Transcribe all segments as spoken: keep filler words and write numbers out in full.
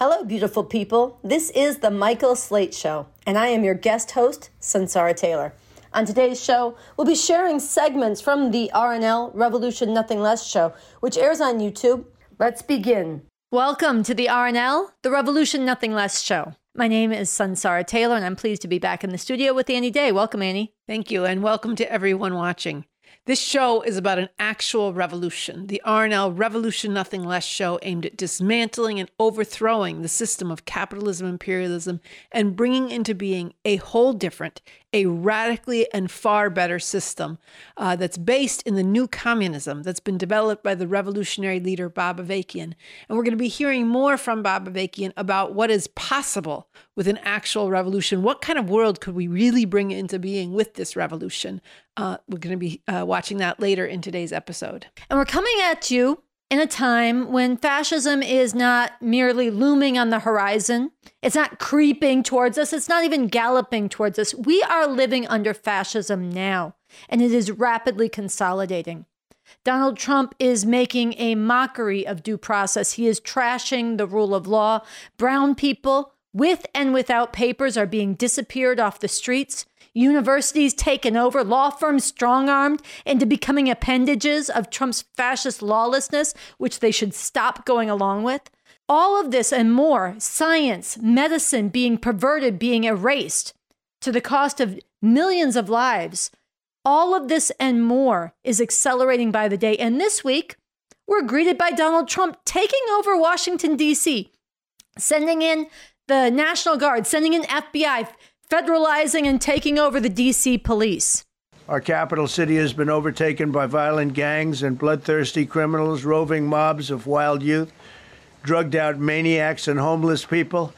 Hello, beautiful people. This is the Michael Slate Show, and I am your guest host, Sunsara Taylor. On today's show, we'll be sharing segments from the R N L Revolution Nothing Less show, which airs on YouTube. Let's begin. Welcome to the R N L, the Revolution Nothing Less show. My name is Sunsara Taylor, and I'm pleased to be back in the studio with Annie Day. Welcome, Annie. Thank you, and welcome to everyone watching. This show is about an actual revolution, the R N L Revolution Nothing Less show aimed at dismantling and overthrowing the system of capitalism, imperialism, and bringing into being a whole different, a radically and far better system uh, that's based in the new communism that's been developed by the revolutionary leader Bob Avakian. And we're going to be hearing more from Bob Avakian about what is possible with an actual revolution. What kind of world could we really bring into being with this revolution? Uh, we're going to be uh, watching that later in today's episode. And we're coming at you in a time when fascism is not merely looming on the horizon. It's not creeping towards us. It's not even galloping towards us. We are living under fascism now, and it is rapidly consolidating. Donald Trump is making a mockery of due process. He is trashing the rule of law. Brown people, with and without papers, are being disappeared off the streets. Universities taken over, law firms strong-armed into becoming appendages of Trump's fascist lawlessness, which they should stop going along with. All of this and more, science, medicine being perverted, being erased to the cost of millions of lives. All of this and more is accelerating by the day. And this week, we're greeted by Donald Trump taking over Washington, D C, sending in the National Guard, sending in F B I, federalizing and taking over the D C police. Our capital city has been overtaken by violent gangs and bloodthirsty criminals, roving mobs of wild youth, drugged out maniacs and homeless people.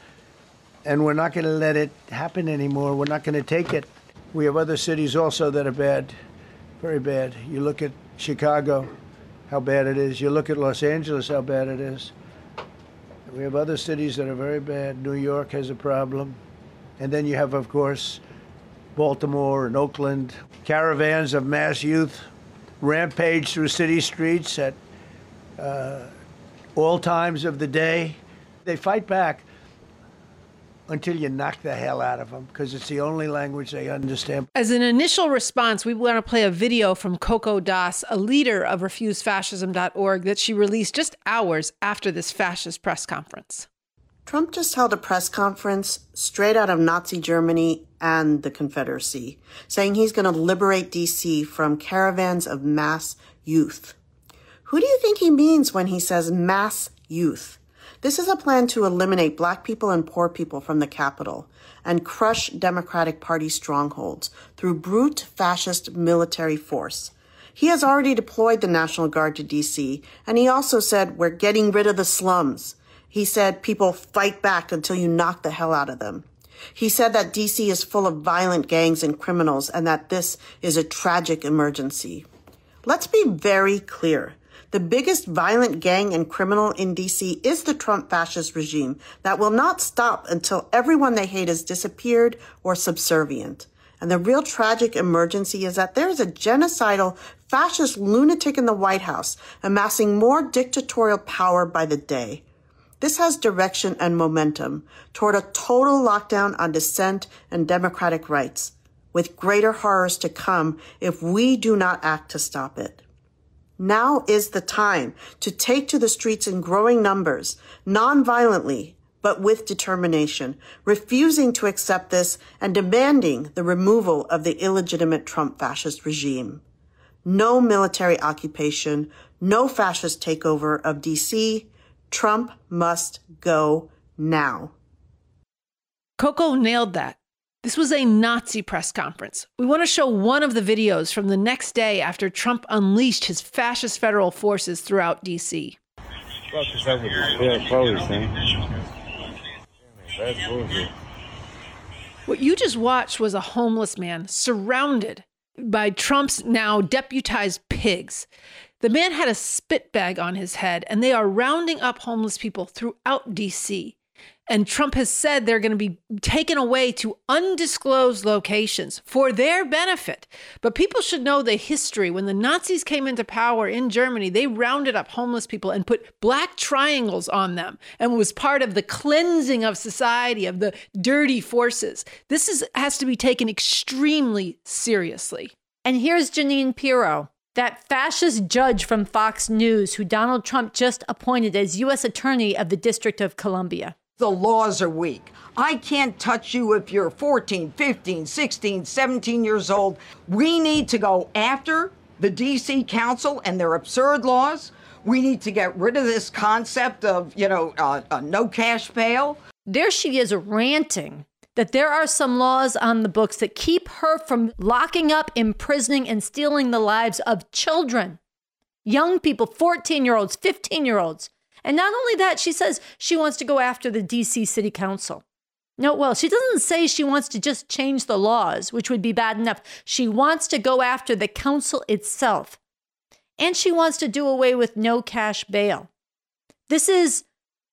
And we're not going to let it happen anymore. We're not going to take it. We have other cities also that are bad, very bad. You look at Chicago, how bad it is. You look at Los Angeles, how bad it is. We have other cities that are very bad. New York has a problem. And then you have, of course, Baltimore and Oakland. Caravans of mass youth rampage through city streets at uh, all times of the day. They fight back until you knock the hell out of them, because it's the only language they understand. As an initial response, we want to play a video from Coco Das, a leader of refuse fascism dot org, that she released just hours after this fascist press conference. Trump just held a press conference straight out of Nazi Germany and the Confederacy, saying he's going to liberate D C from caravans of mass youth. Who do you think he means when he says mass youth? This is a plan to eliminate Black people and poor people from the Capitol and crush Democratic Party strongholds through brute fascist military force. He has already deployed the National Guard to D C, and he also said, we're getting rid of the slums. He said people fight back until you knock the hell out of them. He said that D C is full of violent gangs and criminals and that this is a tragic emergency. Let's be very clear. The biggest violent gang and criminal in D C is the Trump fascist regime that will not stop until everyone they hate is disappeared or subservient. And the real tragic emergency is that there is a genocidal fascist lunatic in the White House amassing more dictatorial power by the day. This has direction and momentum toward a total lockdown on dissent and democratic rights, with greater horrors to come if we do not act to stop it. Now is the time to take to the streets in growing numbers, non-violently, but with determination, refusing to accept this and demanding the removal of the illegitimate Trump fascist regime. No military occupation, no fascist takeover of D C. Trump must go now. Coco nailed that. This was a Nazi press conference. We want to show one of the videos from the next day after Trump unleashed his fascist federal forces throughout D C. Fuck is up with this bad police, man? That's bullshit. What you just watched was a homeless man surrounded by Trump's now deputized pigs. The man had a spit bag on his head, and they are rounding up homeless people throughout D C. And Trump has said they're going to be taken away to undisclosed locations for their benefit. But people should know the history. When the Nazis came into power in Germany, they rounded up homeless people and put black triangles on them and was part of the cleansing of society, of the dirty forces. This is has to be taken extremely seriously. And here's Jeanine Pirro, that fascist judge from Fox News who Donald Trump just appointed as U S Attorney of the District of Columbia. The laws are weak. I can't touch you if you're fourteen, fifteen, sixteen, seventeen years old. We need to go after the D C Council and their absurd laws. We need to get rid of this concept of, you know, uh, a no cash bail. There she is ranting that there are some laws on the books that keep her from locking up, imprisoning, and stealing the lives of children, young people, fourteen-year-olds, fifteen-year-olds. And not only that, she says she wants to go after the D C City Council. No, well, she doesn't say she wants to just change the laws, which would be bad enough. She wants to go after the council itself. And she wants to do away with no cash bail. This is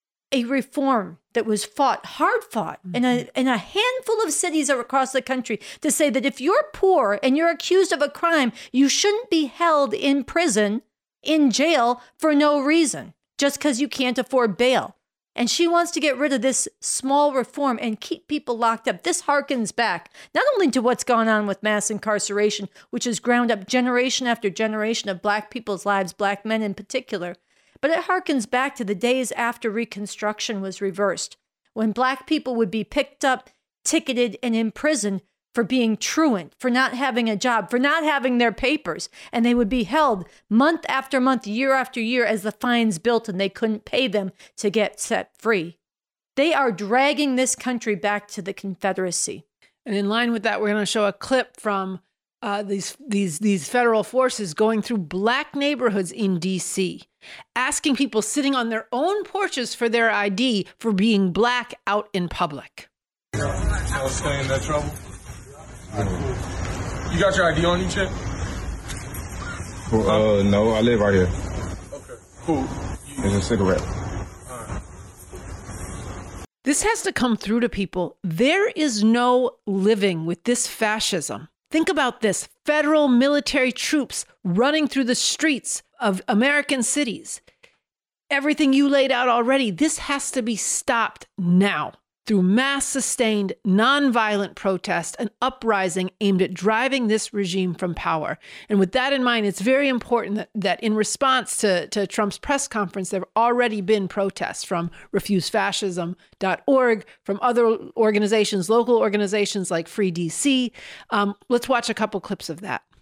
a reform that was fought, hard fought, mm-hmm. in a in a handful of cities across the country to say that if you're poor and you're accused of a crime, you shouldn't be held in prison, in jail, for no reason, just because you can't afford bail. And she wants to get rid of this small reform and keep people locked up. This harkens back not only to what's gone on with mass incarceration, which has ground up generation after generation of Black people's lives, Black men in particular, but it harkens back to the days after Reconstruction was reversed, when Black people would be picked up, ticketed, and imprisoned for being truant, for not having a job, for not having their papers. And they would be held month after month, year after year, as the fines built and they couldn't pay them to get set free. They are dragging this country back to the Confederacy. And in line with that, we're going to show a clip from uh, these, these, these federal forces going through Black neighborhoods in D C, asking people sitting on their own porches for their I D for being Black out in public. Y'all stay in that trouble? You got your I D on you, Chip? Well, uh, no, I live right here. Okay, cool. You... It's a cigarette. Right. This has to come through to people. There is no living with this fascism. Think about this. Federal military troops running through the streets of American cities. Everything you laid out already, this has to be stopped now. Through mass-sustained, nonviolent protest and uprising aimed at driving this regime from power. And with that in mind, it's very important that, that in response to, to Trump's press conference, there have already been protests from refuse fascism dot org, from other organizations, local organizations like Free D C. Um, let's watch a couple clips of that.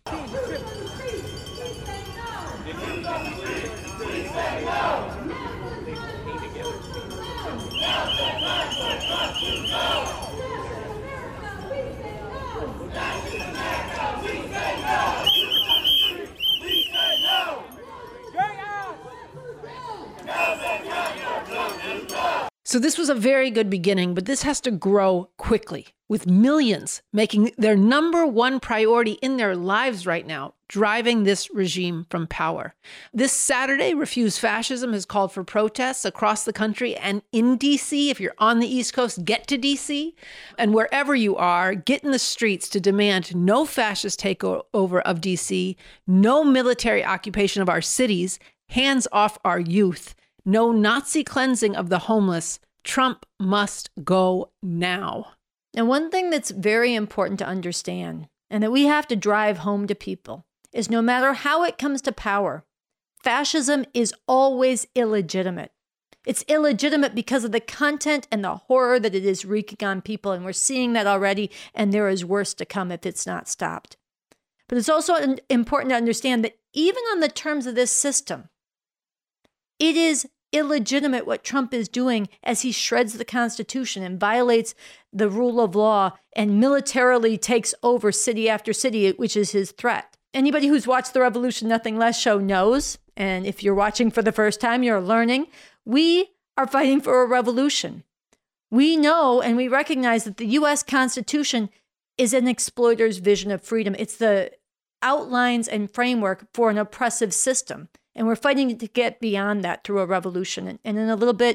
So this was a very good beginning, but this has to grow quickly, with millions making their number one priority in their lives right now, driving this regime from power. This Saturday, Refuse Fascism has called for protests across the country and in D C. If you're on the East Coast, get to D C. And wherever you are, get in the streets to demand no fascist takeover of D C, no military occupation of our cities, hands off our youth, no Nazi cleansing of the homeless. Trump must go now. And one thing that's very important to understand, and that we have to drive home to people, is no matter how it comes to power, fascism is always illegitimate. It's illegitimate because of the content and the horror that it is wreaking on people. And we're seeing that already, and there is worse to come if it's not stopped. But it's also important to understand that even on the terms of this system, it is illegitimate what Trump is doing as he shreds the Constitution and violates the rule of law and militarily takes over city after city, which is his threat. Anybody who's watched the Revolution Nothing Less show knows, and if you're watching for the first time, you're learning, we are fighting for a revolution. We know and we recognize that the U S Constitution is an exploiter's vision of freedom. It's the outlines and framework for an oppressive system. And we're fighting to get beyond that through a revolution. And, and in a little bit,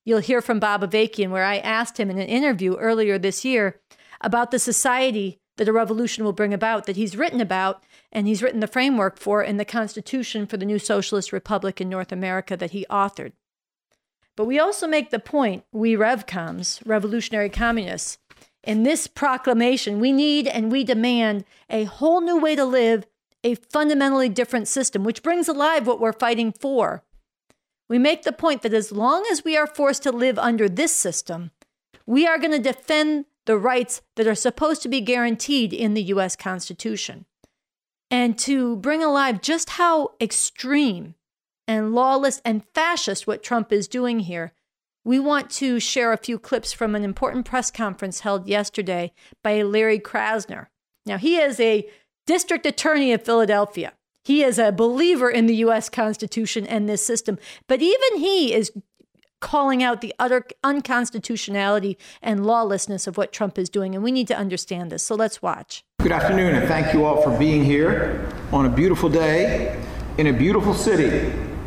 you'll hear from Bob Avakian, where I asked him in an interview earlier this year about the society that a revolution will bring about, that he's written about, and he's written the framework for in the Constitution for the New Socialist Republic in North America that he authored. But we also make the point, we RevComs, revolutionary communists, in this proclamation, we need and we demand a whole new way to live, a fundamentally different system, which brings alive what we're fighting for. We make the point that as long as we are forced to live under this system, we are going to defend the rights that are supposed to be guaranteed in the U S Constitution. And to bring alive just how extreme and lawless and fascist what Trump is doing here, we want to share a few clips from an important press conference held yesterday by Larry Krasner. Now, he is a district attorney of Philadelphia. He is a believer in the U S Constitution and this system, but even he is calling out the utter unconstitutionality and lawlessness of what Trump is doing, and we need to understand this. So let's watch. Good afternoon, and thank you all for being here on a beautiful day in a beautiful city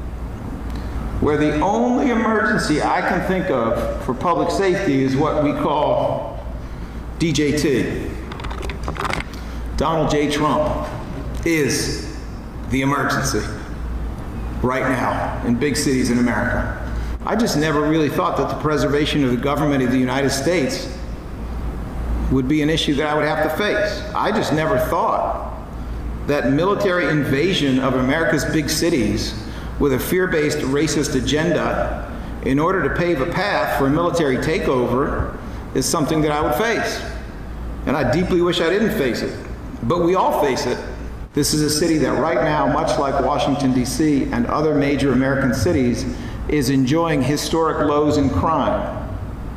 where the only emergency I can think of for public safety is what we call D J T. Donald J. Trump is the emergency right now in big cities in America. I just never really thought that the preservation of the government of the United States would be an issue that I would have to face. I just never thought that military invasion of America's big cities with a fear-based racist agenda in order to pave a path for a military takeover is something that I would face. And I deeply wish I didn't face it. But we all face it. This is a city that right now, much like Washington, D C and other major American cities, is enjoying historic lows in crime.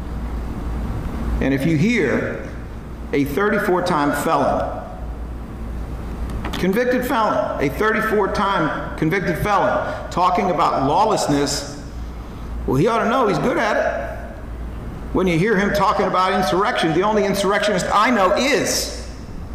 And if you hear a thirty-four time felon, convicted felon, a thirty-four time convicted felon talking about lawlessness, well, he ought to know he's good at it. When you hear him talking about insurrection, the only insurrectionist I know is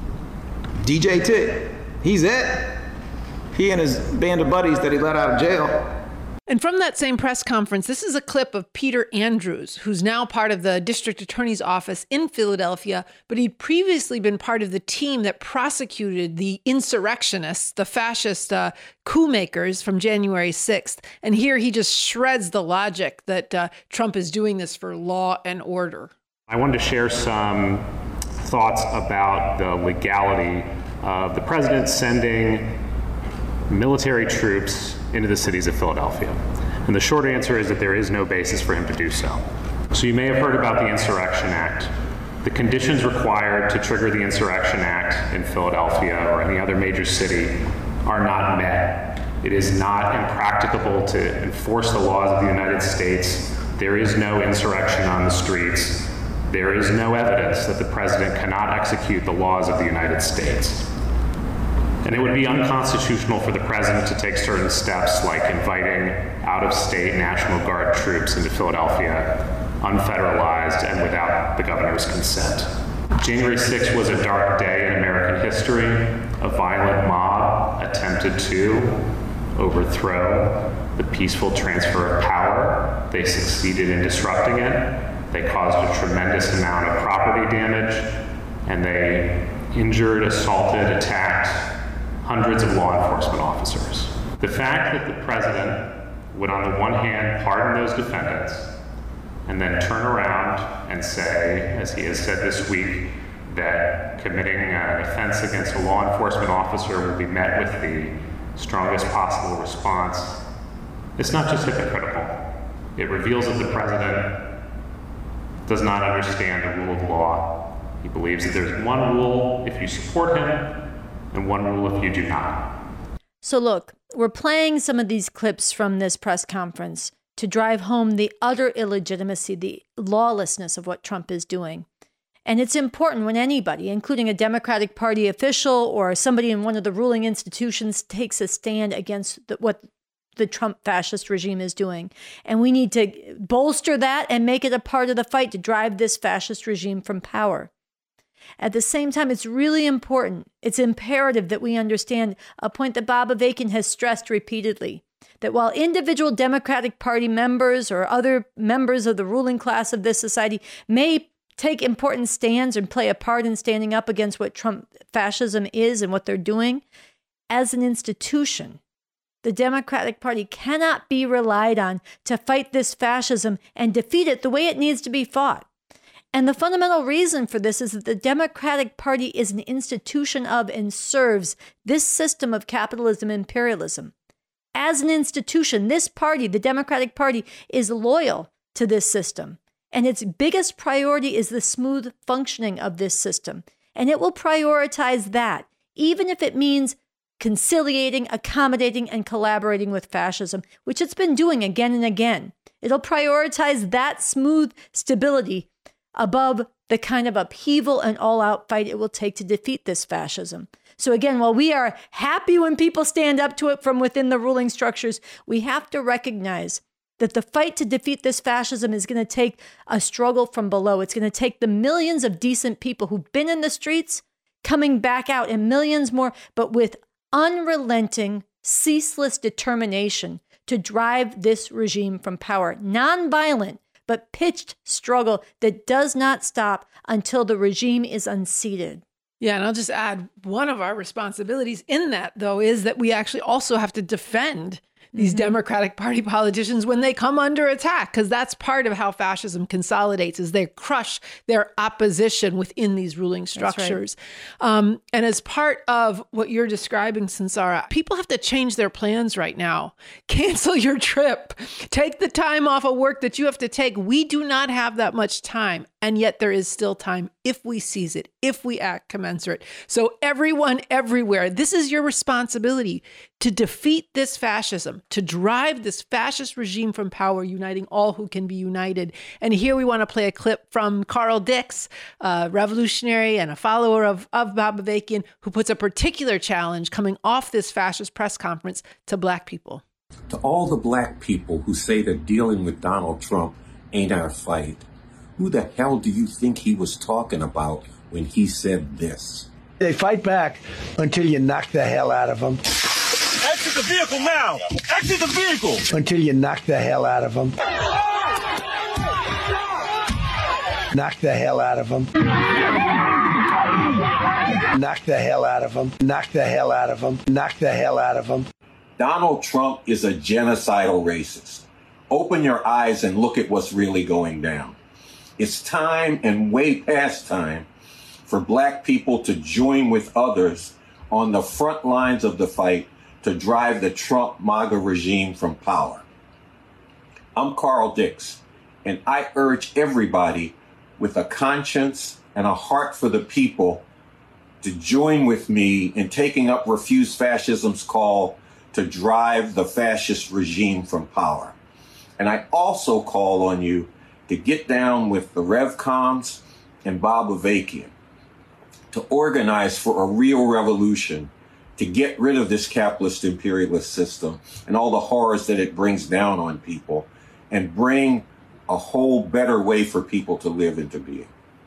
D J T. He's it. He and his band of buddies that he let out of jail. And from that same press conference, this is a clip of Peter Andrews, who's now part of the district attorney's office in Philadelphia, but he'd previously been part of the team that prosecuted the insurrectionists, the fascist uh, coup makers from January sixth. And here he just shreds the logic that uh, Trump is doing this for law and order. I wanted to share some thoughts about the legality of the president sending military troops into the cities of Philadelphia. And the short answer is that there is no basis for him to do so. So you may have heard about the Insurrection Act. The conditions required to trigger the Insurrection Act in Philadelphia or any other major city are not met. It is not impracticable to enforce the laws of the United States. There is no insurrection on the streets. There is no evidence that the president cannot execute the laws of the United States. And it would be unconstitutional for the president to take certain steps like inviting out-of-state National Guard troops into Philadelphia unfederalized and without the governor's consent. January sixth was a dark day in American history. A violent mob attempted to overthrow the peaceful transfer of power. They succeeded in disrupting it. They caused a tremendous amount of property damage, and they injured, assaulted, attacked hundreds of law enforcement officers. The fact that the president would, on the one hand, pardon those defendants and then turn around and say, as he has said this week, that committing an offense against a law enforcement officer will be met with the strongest possible response, it's not just hypocritical. It reveals that the president does not understand the rule of law. He believes that there's one rule if you support him, and one rule if you do not. So look, we're playing some of these clips from this press conference to drive home the utter illegitimacy, the lawlessness of what Trump is doing. And it's important when anybody, including a Democratic Party official or somebody in one of the ruling institutions, takes a stand against the, what the Trump fascist regime is doing. And we need to bolster that and make it a part of the fight to drive this fascist regime from power. At the same time, it's really important, it's imperative that we understand a point that Bob Avakian has stressed repeatedly, that while individual Democratic Party members or other members of the ruling class of this society may take important stands and play a part in standing up against what Trump fascism is and what they're doing, as an institution, the Democratic Party cannot be relied on to fight this fascism and defeat it the way it needs to be fought. And the fundamental reason for this is that the Democratic Party is an institution of and serves this system of capitalism and imperialism. As an institution, this party, the Democratic Party, is loyal to this system. And its biggest priority is the smooth functioning of this system. And it will prioritize that, even if it means conciliating, accommodating, and collaborating with fascism, which it's been doing again and again. It'll prioritize that smooth stability above the kind of upheaval and all-out fight it will take to defeat this fascism. So again, while we are happy when people stand up to it from within the ruling structures, we have to recognize that the fight to defeat this fascism is going to take a struggle from below. It's going to take the millions of decent people who've been in the streets coming back out, and millions more, but with unrelenting, ceaseless determination to drive this regime from power. Nonviolent, but pitched struggle that does not stop until the regime is unseated. Yeah, and I'll just add, one of our responsibilities in that, though, is that we actually also have to defend these mm-hmm. Democratic Party politicians when they come under attack, because that's part of how fascism consolidates, is they crush their opposition within these ruling structures. Right. Um, and as part of what you're describing, Sunsara, people have to change their plans right now. Cancel your trip. Take the time off of work that you have to take. We do not have that much time. And yet there is still time if we seize it, if we act commensurate. So everyone, everywhere, this is your responsibility to defeat this fascism, to drive this fascist regime from power, uniting all who can be united. And here we want to play a clip from Carl Dix, a revolutionary and a follower of, of Bob Avakian, who puts a particular challenge coming off this fascist press conference to Black people. To all the Black people who say that dealing with Donald Trump ain't our fight, who the hell do you think he was talking about when he said this? They fight back until you knock the hell out of them. Exit the vehicle now! Exit the vehicle! Until you knock the hell out of them. Knock the hell out of them. Knock the hell out of them. Knock the hell out of them. Knock the hell out of them. Donald Trump is a genocidal racist. Open your eyes and look at what's really going down. It's time, and way past time, for Black people to join with others on the front lines of the fight to drive the Trump MAGA regime from power. I'm Carl Dix, and I urge everybody with a conscience and a heart for the people to join with me in taking up Refuse Fascism's call to drive the fascist regime from power. And I also call on you to get down with the RevComs and Bob Avakian to organize for a real revolution, to get rid of this capitalist imperialist system and all the horrors that it brings down on people, and bring a whole better way for people to live into being.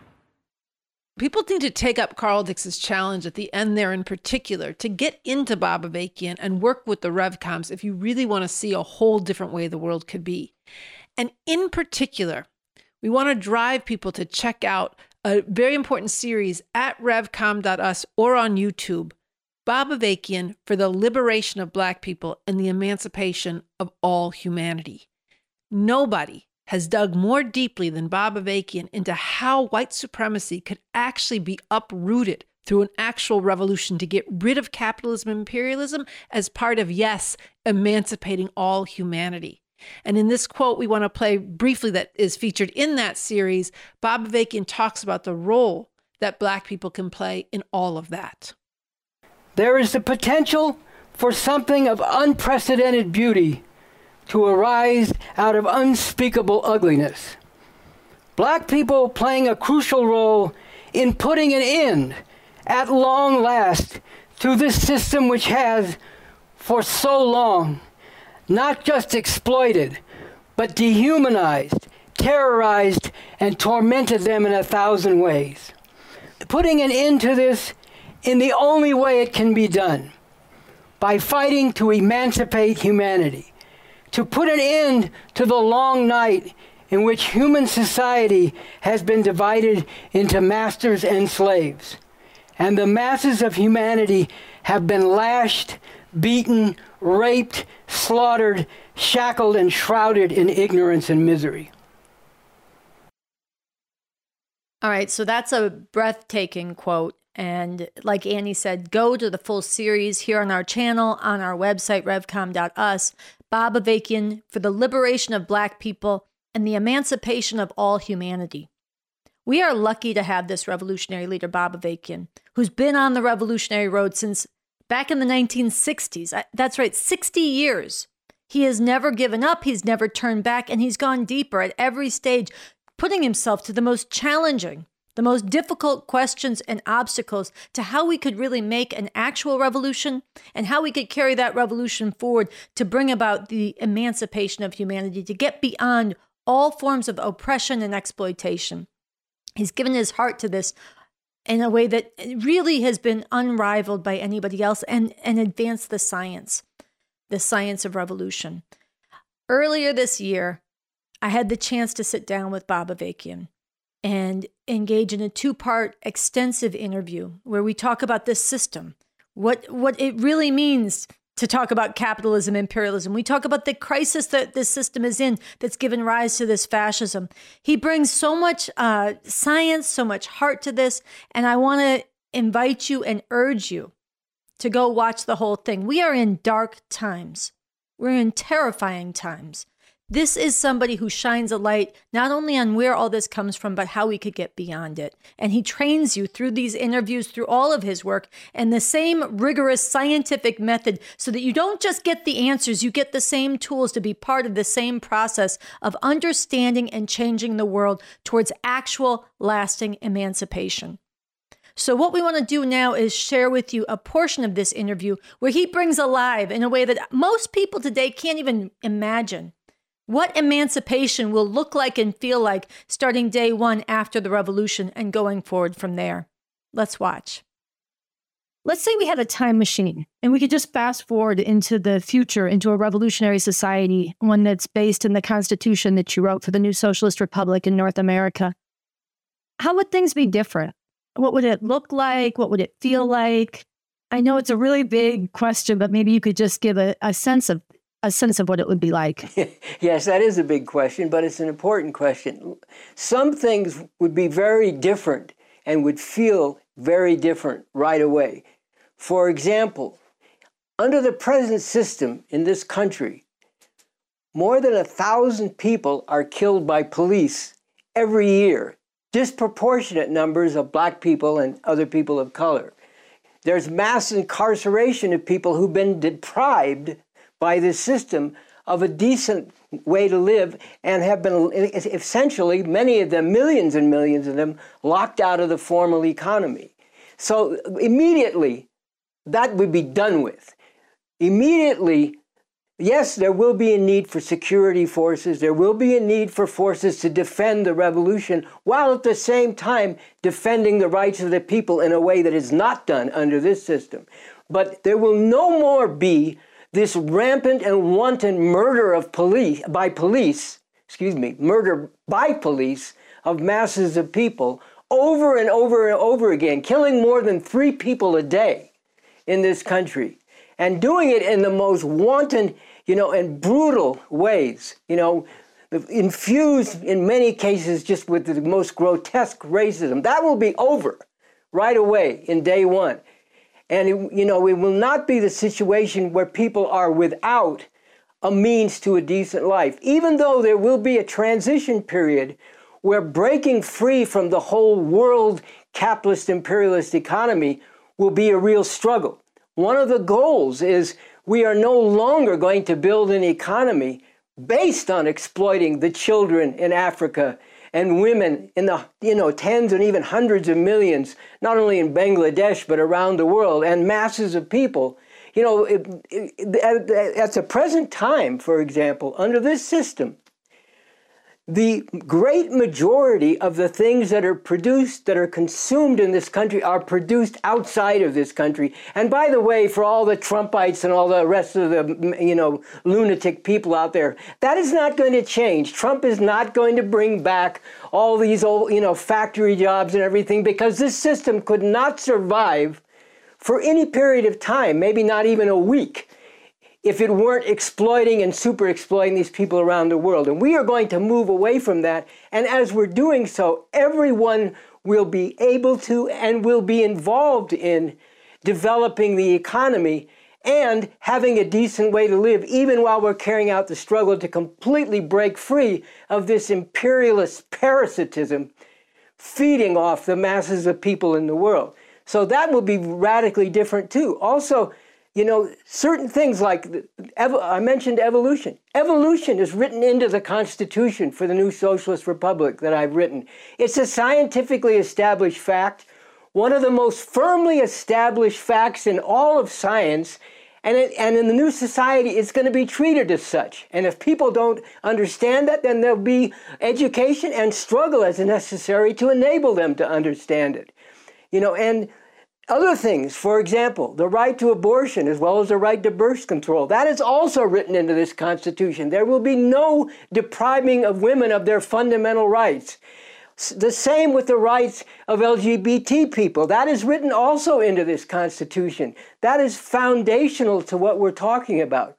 People need to take up Carl Dix's challenge at the end there in particular to get into Bob Avakian and work with the RevComs if you really want to see a whole different way the world could be. And in particular, we want to drive people to check out a very important series at revcom dot us or on YouTube, Bob Avakian for the Liberation of Black People and the Emancipation of All Humanity. Nobody has dug more deeply than Bob Avakian into how white supremacy could actually be uprooted through an actual revolution to get rid of capitalism and imperialism as part of, yes, emancipating all humanity. And in this quote we want to play briefly that is featured in that series, Bob Avakian talks about the role that Black people can play in all of that. There is the potential for something of unprecedented beauty to arise out of unspeakable ugliness. Black people playing a crucial role in putting an end, at long last, to this system which has, for so long, not just exploited, but dehumanized, terrorized, and tormented them in a thousand ways. Putting an end to this in the only way it can be done, by fighting to emancipate humanity, to put an end to the long night in which human society has been divided into masters and slaves, and the masses of humanity have been lashed, beaten, raped, slaughtered, shackled, and shrouded in ignorance and misery. All right, so that's a breathtaking quote. And like Annie said, go to the full series here on our channel, on our website, revcom dot u s. Bob Avakian for the liberation of Black people and the emancipation of all humanity. We are lucky to have this revolutionary leader, Bob Avakian, who's been on the revolutionary road since back in the nineteen sixties. That's right, sixty years. He has never given up. He's never turned back, and he's gone deeper at every stage, putting himself to the most challenging, the most difficult questions and obstacles to how we could really make an actual revolution and how we could carry that revolution forward to bring about the emancipation of humanity, to get beyond all forms of oppression and exploitation. He's given his heart to this in a way that really has been unrivaled by anybody else, and, and advanced the science, the science of revolution. Earlier this year, I had the chance to sit down with Bob Avakian and engage in a two-part extensive interview where we talk about this system, what, what it really means to talk about capitalism, imperialism. We talk about the crisis that this system is in that's given rise to this fascism. He brings so much uh, science, so much heart to this, and I want to invite you and urge you to go watch the whole thing. We are in dark times. We're in terrifying times. This is somebody who shines a light not only on where all this comes from, but how we could get beyond it. And he trains you through these interviews, through all of his work, and the same rigorous scientific method so that you don't just get the answers, you get the same tools to be part of the same process of understanding and changing the world towards actual lasting emancipation. So what we want to do now is share with you a portion of this interview where he brings alive in a way that most people today can't even imagine what emancipation will look like and feel like starting day one after the revolution and going forward from there. Let's watch. Let's say we had a time machine and we could just fast forward into the future, into a revolutionary society, one that's based in the Constitution that you wrote for the new socialist republic in North America. How would things be different? What would it look like? What would it feel like? I know it's a really big question, but maybe you could just give a, a sense of a sense of what it would be like. Yes, that is a big question, but it's an important question. Some things would be very different and would feel very different right away. For example, under the present system in this country, more than a thousand people are killed by police every year, disproportionate numbers of Black people and other people of color. There's mass incarceration of people who've been deprived by this system of a decent way to live and have been essentially, many of them, millions and millions of them, locked out of the formal economy. So immediately, that would be done with. Immediately, yes, there will be a need for security forces. There will be a need for forces to defend the revolution, while at the same time defending the rights of the people in a way that is not done under this system. But there will no more be this rampant and wanton murder of police by police, excuse me, murder by police of masses of people over and over and over again, killing more than three people a day in this country, and doing it in the most wanton, you know, and brutal ways, you know, infused in many cases just with the most grotesque racism. That will be over right away in day one. And, it, you know, it will not be the situation where people are without a means to a decent life, even though there will be a transition period where breaking free from the whole world capitalist imperialist economy will be a real struggle. One of the goals is we are no longer going to build an economy based on exploiting the children in Africa and women in the, you know, tens and even hundreds of millions, not only in Bangladesh, but around the world, and masses of people. You know, it, it, at, at the present time, for example, under this system, the great majority of the things that are produced, that are consumed in this country, are produced outside of this country. And by the way, for all the Trumpites and all the rest of the, you know, lunatic people out there, that is not going to change. Trump is not going to bring back all these old, you know, factory jobs and everything, because this system could not survive for any period of time, maybe not even a week, if it weren't exploiting and super exploiting these people around the world. And we are going to move away from that. And as we're doing so, everyone will be able to and will be involved in developing the economy and having a decent way to live, even while we're carrying out the struggle to completely break free of this imperialist parasitism feeding off the masses of people in the world. So that will be radically different too. Also, you know, certain things like, I mentioned evolution. Evolution is written into the Constitution for the new socialist republic that I've written. It's a scientifically established fact, one of the most firmly established facts in all of science, and, it, and in the new society, it's going to be treated as such. And if people don't understand that, then there'll be education and struggle as necessary to enable them to understand it. You know, and other things, for example, the right to abortion as well as the right to birth control, that is also written into this Constitution. There will be no depriving of women of their fundamental rights. The same with the rights of L G B T people. That is written also into this Constitution. That is foundational to what we're talking about.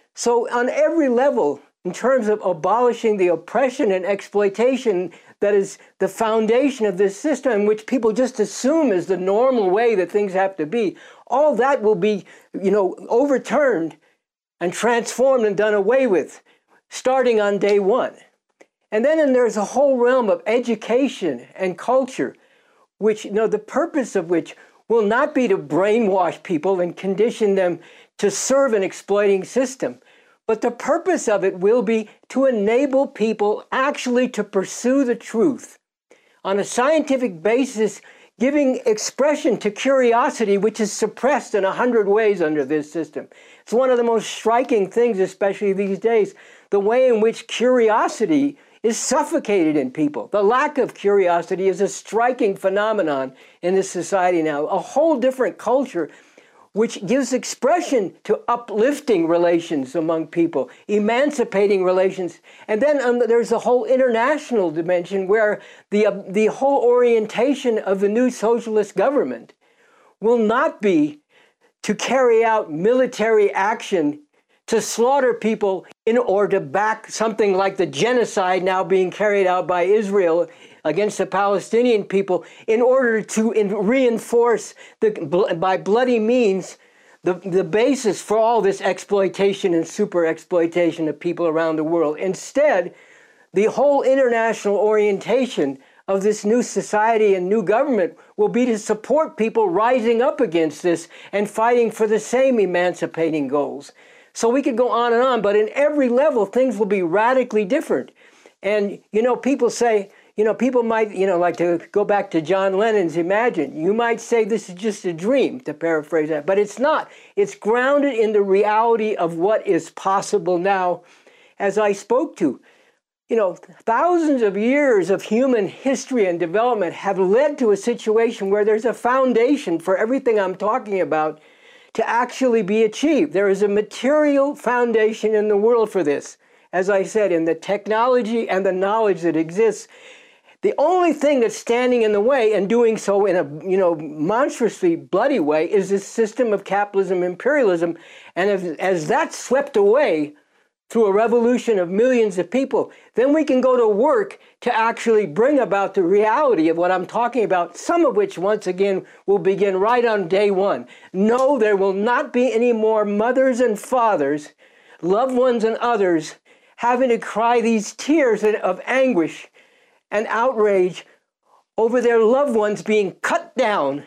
So on every level, in terms of abolishing the oppression and exploitation that is the foundation of this system, which people just assume is the normal way that things have to be, all that will be, you know, overturned and transformed and done away with, starting on day one. And then and there's a whole realm of education and culture, which, you know, the purpose of which will not be to brainwash people and condition them to serve an exploiting system. But the purpose of it will be to enable people actually to pursue the truth on a scientific basis, giving expression to curiosity, which is suppressed in a hundred ways under this system. It's one of the most striking things, especially these days, the way in which curiosity is suffocated in people. The lack of curiosity is a striking phenomenon in this society now, a whole different culture which gives expression to uplifting relations among people, emancipating relations. And then um, there's a whole international dimension where the, uh, the whole orientation of the new socialist government will not be to carry out military action to slaughter people in order to back something like the genocide now being carried out by Israel against the Palestinian people, in order to in reinforce the, by bloody means the, the basis for all this exploitation and super exploitation of people around the world. Instead, the whole international orientation of this new society and new government will be to support people rising up against this and fighting for the same emancipating goals. So we could go on and on, but in every level, things will be radically different. And, you know, people say, you know, people might, you know, like to go back to John Lennon's Imagine. You might say this is just a dream, to paraphrase that, but it's not. It's grounded in the reality of what is possible now, as I spoke to. You know, thousands of years of human history and development have led to a situation where there's a foundation for everything I'm talking about to actually be achieved. There is a material foundation in the world for this. As I said, in the technology and the knowledge that exists. The only thing that's standing in the way, and doing so in a, you know, monstrously bloody way, is this system of capitalism, imperialism. And if, as that's swept away through a revolution of millions of people, then we can go to work to actually bring about the reality of what I'm talking about, some of which, once again, will begin right on day one. No, there will not be any more mothers and fathers, loved ones and others, having to cry these tears of anguish and outrage over their loved ones being cut down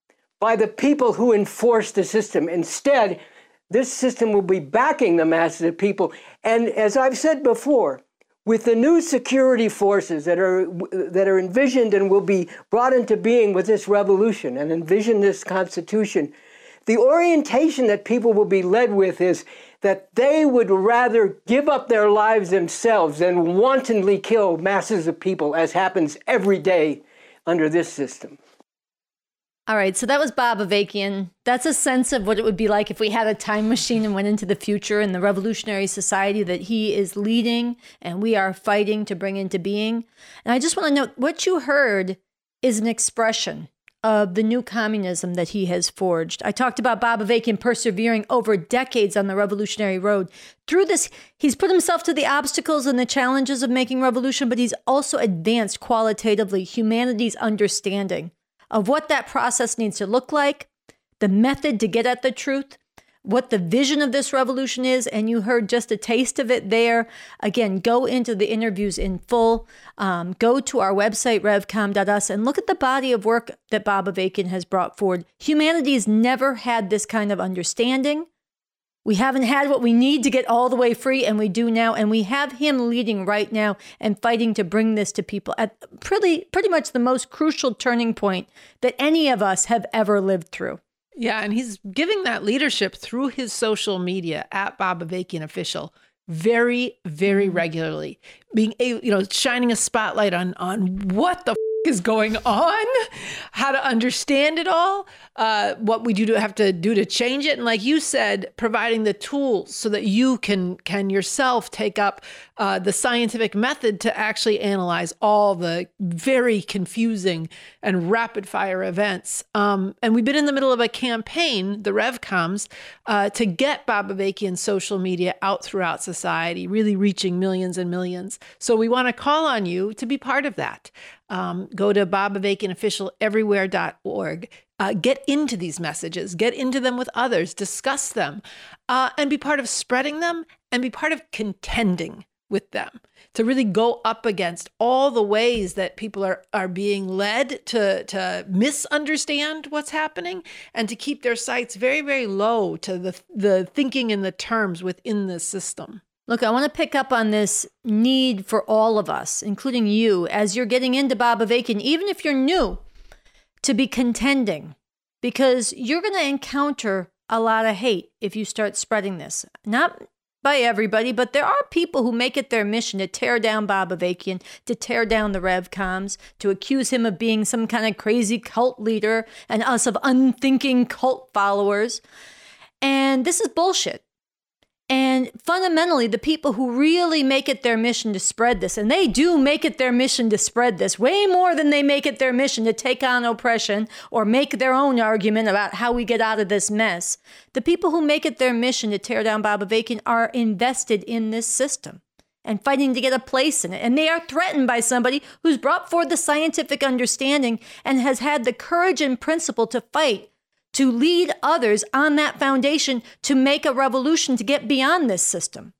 by the people who enforce the system. Instead, this system will be backing the masses of people. And as I've said before, with the new security forces that are that are envisioned and will be brought into being with this revolution and envision this constitution, the orientation that people will be led with is that they would rather give up their lives themselves than wantonly kill masses of people, as happens every day under this system. All right, so that was Bob Avakian. That's a sense of what it would be like if we had a time machine and went into the future and the revolutionary society that he is leading and we are fighting to bring into being. And I just want to note, what you heard is an expression of the new communism that he has forged. I talked about Bob Avakian persevering over decades on the revolutionary road. Through this, he's put himself to the obstacles and the challenges of making revolution, but he's also advanced qualitatively humanity's understanding of what that process needs to look like, the method to get at the truth, what the vision of this revolution is, and you heard just a taste of it there. Again, go into the interviews in full. Um, go to our website, revcom dot u s, and look at the body of work that Bob Avakian has brought forward. Humanity's never had this kind of understanding. We haven't had what we need to get all the way free, and we do now. And we have him leading right now and fighting to bring this to people at pretty, pretty much the most crucial turning point that any of us have ever lived through. Yeah, and he's giving that leadership through his social media at Bob Avakian Official very, very regularly, being a, you know, shining a spotlight on on what the f- is going on, how to understand it all, uh, what we do to have to do to change it, and like you said, providing the tools so that you can can yourself take up uh, the scientific method to actually analyze all the very confusing and rapid fire events. Um, and we've been in the middle of a campaign, the RevComs, uh, to get Bob Avakian's social media out throughout society, really reaching millions and millions. So we want to call on you to be part of that. Um, go to bob avakian official everywhere dot org. Uh, get into these messages, get into them with others, discuss them, uh, and be part of spreading them and be part of contending with them, to really go up against all the ways that people are, are being led to, to misunderstand what's happening and to keep their sights very, very low to the, the thinking and the terms within the system. Look, I want to pick up on this need for all of us, including you, as you're getting into Bob Avakian, even if you're new, to be contending, because you're going to encounter a lot of hate if you start spreading this. Not by everybody, but there are people who make it their mission to tear down Bob Avakian, to tear down the RevComs, to accuse him of being some kind of crazy cult leader and us of unthinking cult followers. And this is bullshit. And fundamentally, the people who really make it their mission to spread this, and they do make it their mission to spread this way more than they make it their mission to take on oppression or make their own argument about how we get out of this mess. The people who make it their mission to tear down Bob Avakian are invested in this system and fighting to get a place in it. And they are threatened by somebody who's brought forth the scientific understanding and has had the courage and principle to fight, to lead others on that foundation to make a revolution to get beyond this system.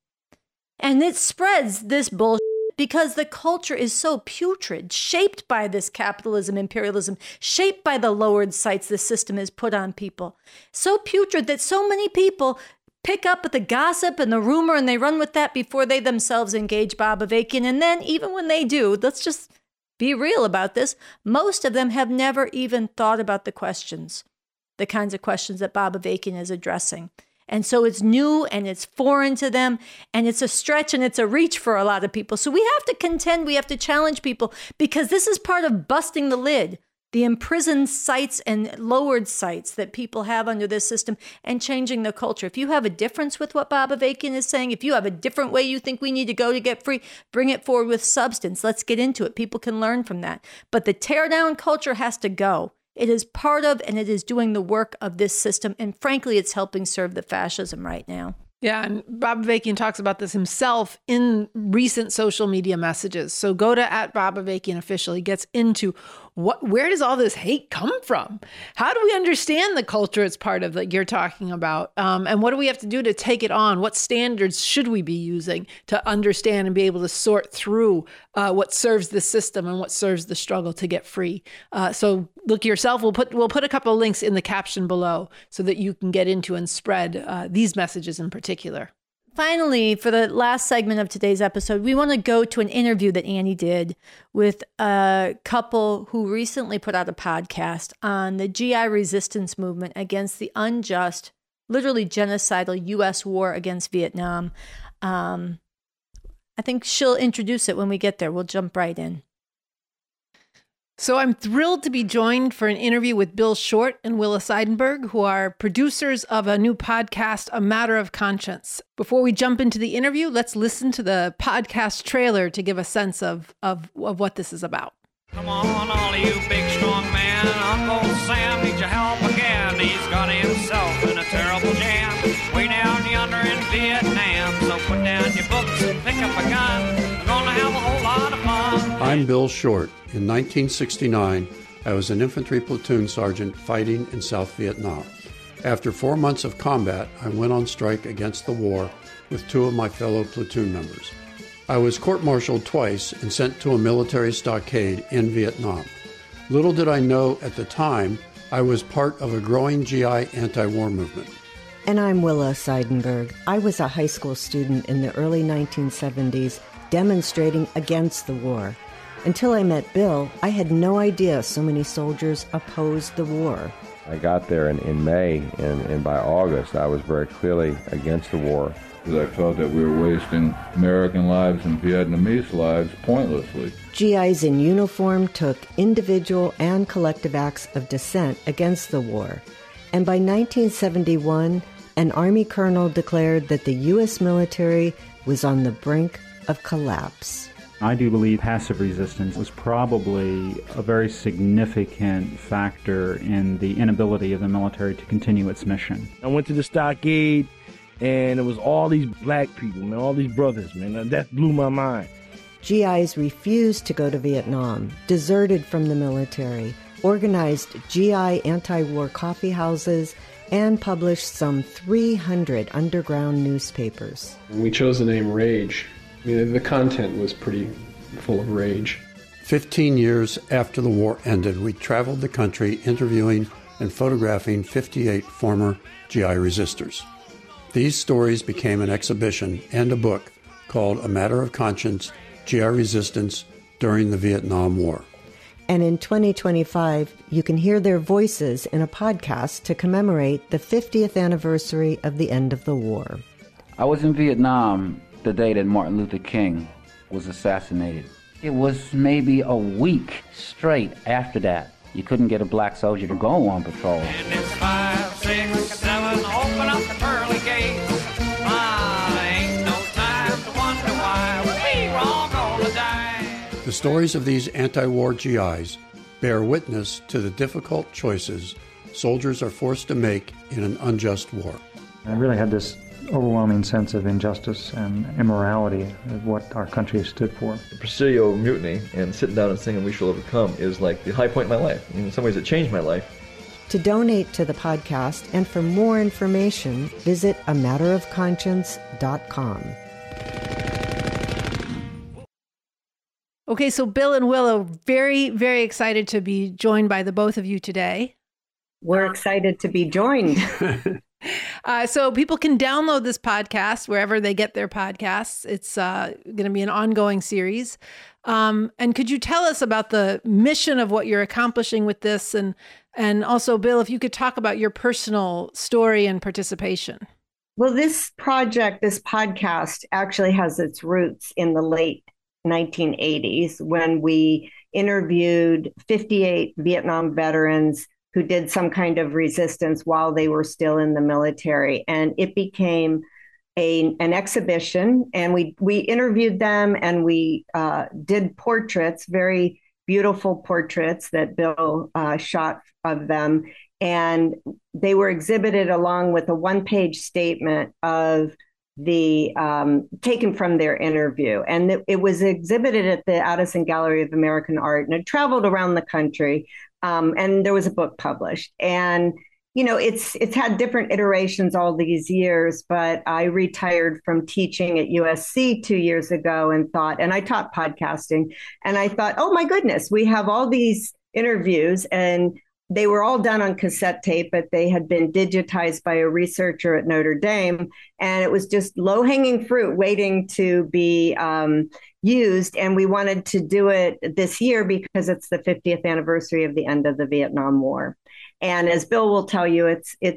And it spreads this bullshit because the culture is so putrid, shaped by this capitalism, imperialism, shaped by the lowered sights the system has put on people. So putrid that so many people pick up the gossip and the rumor and they run with that before they themselves engage Bob Avakian. And then even when they do, let's just be real about this, most of them have never even thought about the questions. The kinds of questions that Bob Avakian is addressing. And so it's new and it's foreign to them and it's a stretch and it's a reach for a lot of people. So we have to contend, we have to challenge people because this is part of busting the lid, the imprisoned sights and lowered sights that people have under this system and changing the culture. If you have a difference with what Bob Avakian is saying, if you have a different way you think we need to go to get free, bring it forward with substance. Let's get into it. People can learn from that. But the tear down culture has to go. It is part of and it is doing the work of this system. And frankly, it's helping serve the fascism right now. Yeah, and Bob Avakian talks about this himself in recent social media messages. So go to at Bob Avakian Official. He gets into what, where does all this hate come from? How do we understand the culture it's part of that you're talking about? Um, and what do we have to do to take it on? What standards should we be using to understand and be able to sort through uh, what serves the system and what serves the struggle to get free? Uh, so look yourself. We'll put we'll put a couple of links in the caption below so that you can get into and spread uh, these messages in particular. Finally, for the last segment of today's episode, we want to go to an interview that Annie did with a couple who recently put out a podcast on the G I resistance movement against the unjust literally genocidal U S war against Vietnam. Um, I think she'll introduce it when we get there. We'll jump right in. So I'm thrilled to be joined for an interview with Bill Short and Willa Seidenberg, who are producers of a new podcast, A Matter of Conscience. Before we jump into the interview, let's listen to the podcast trailer to give a sense of, of, of what this is about. Come on, all of you big strong men. Uncle Sam needs your help again. He's got himself in a terrible jam. Way down yonder in Vietnam. So put down your books and pick up a gun. We're gonna have a whole lot of fun. I'm Bill Short. In nineteen sixty-nine, I was an infantry platoon sergeant fighting in South Vietnam. After four months of combat, I went on strike against the war with two of my fellow platoon members. I was court-martialed twice and sent to a military stockade in Vietnam. Little did I know at the time, I was part of a growing G I anti-war movement. And I'm Willa Seidenberg. I was a high school student in the early nineteen seventies demonstrating against the war. Until I met Bill, I had no idea so many soldiers opposed the war. I got there in, in May, and, and by August, I was very clearly against the war. I felt that we were wasting American lives and Vietnamese lives pointlessly. G Is in uniform took individual and collective acts of dissent against the war. And by nineteen seventy-one, an Army colonel declared that the U S military was on the brink of collapse. I do believe passive resistance was probably a very significant factor in the inability of the military to continue its mission. I went to the stockade, and it was all these black people, man, all these brothers, man. That blew my mind. G Is refused to go to Vietnam, deserted from the military, organized G I anti-war coffee houses, and published some three hundred underground newspapers. We chose the name Rage. I mean, the content was pretty full of rage. Fifteen years after the war ended, we traveled the country interviewing and photographing fifty-eight former G I resistors. These stories became an exhibition and a book called A Matter of Conscience, G I Resistance During the Vietnam War. And in twenty twenty-five, you can hear their voices in a podcast to commemorate the fiftieth anniversary of the end of the war. I was in Vietnam the day that Martin Luther King was assassinated. It was maybe a week straight after that. You couldn't get a black soldier to go on patrol. And it's five, six, seven, open up the pearly gates. Ah, ain't no time to wonder why we were all gonna die. The stories of these anti-war G Is bear witness to the difficult choices soldiers are forced to make in an unjust war. I really had this overwhelming sense of injustice and immorality of what our country has stood for. The Presidio mutiny and sitting down and singing We Shall Overcome is like the high point in my life. In some ways it changed my life. To donate to the podcast and for more information, visit a matter of conscience dot com. Okay, so Bill and Willow, very, very excited to be joined by the both of you today. We're excited to be joined. Uh, so people can download this podcast wherever they get their podcasts. It's uh, going to be an ongoing series. Um, and could you tell us about the mission of what you're accomplishing with this? And, and also, Bill, if you could talk about your personal story and participation. Well, this project, this podcast actually has its roots in the late nineteen eighties when we interviewed fifty-eight Vietnam veterans who did some kind of resistance while they were still in the military. And it became a, an exhibition, and we, we interviewed them, and we uh, did portraits, very beautiful portraits that Bill uh, shot of them. And they were exhibited along with a one-page statement of the um, taken from their interview. And it, it was exhibited at the Addison Gallery of American Art, and it traveled around the country. Um, and there was a book published. And, you know, it's it's had different iterations all these years, but I retired from teaching at U S C two years ago and thought, and I taught podcasting, and I thought, oh my goodness, we have all these interviews, and they were all done on cassette tape, but they had been digitized by a researcher at Notre Dame. And it was just low-hanging fruit waiting to be um, used. And we wanted to do it this year because it's the fiftieth anniversary of the end of the Vietnam War. And as Bill will tell you, it's it's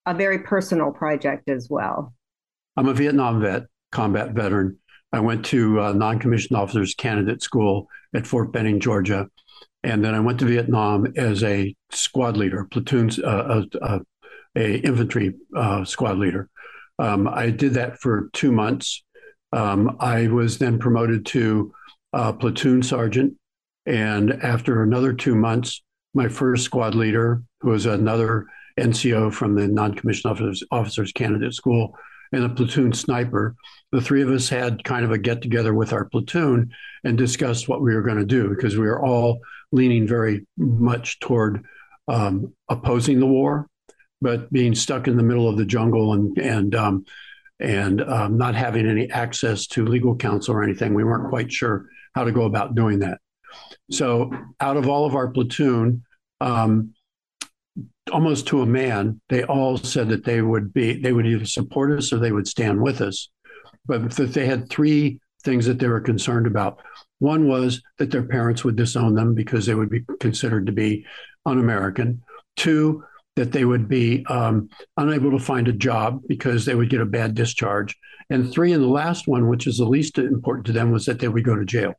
a very personal project as well. I'm a Vietnam vet, combat veteran. I went to uh, non-commissioned officers candidate school at Fort Benning, Georgia. And then I went to Vietnam as a squad leader, platoon, uh, uh, a infantry uh, squad leader. Um, I did that for two months. Um, I was then promoted to uh, platoon sergeant. And after another two months, my first squad leader, who was another N C O from the non-commissioned officers, officers candidate school, and a platoon sniper, the three of us had kind of a get together with our platoon and discussed what we were going to do, because we were all leaning very much toward um, opposing the war, but being stuck in the middle of the jungle and and um, and um, not having any access to legal counsel or anything. We weren't quite sure how to go about doing that. So out of all of our platoon, um, almost to a man, they all said that they would be, they would either support us or they would stand with us. But that they had three things that they were concerned about. One was that their parents would disown them because they would be considered to be un-American. Two, that they would be um, unable to find a job because they would get a bad discharge. And three, and the last one, which is the least important to them, was that they would go to jail.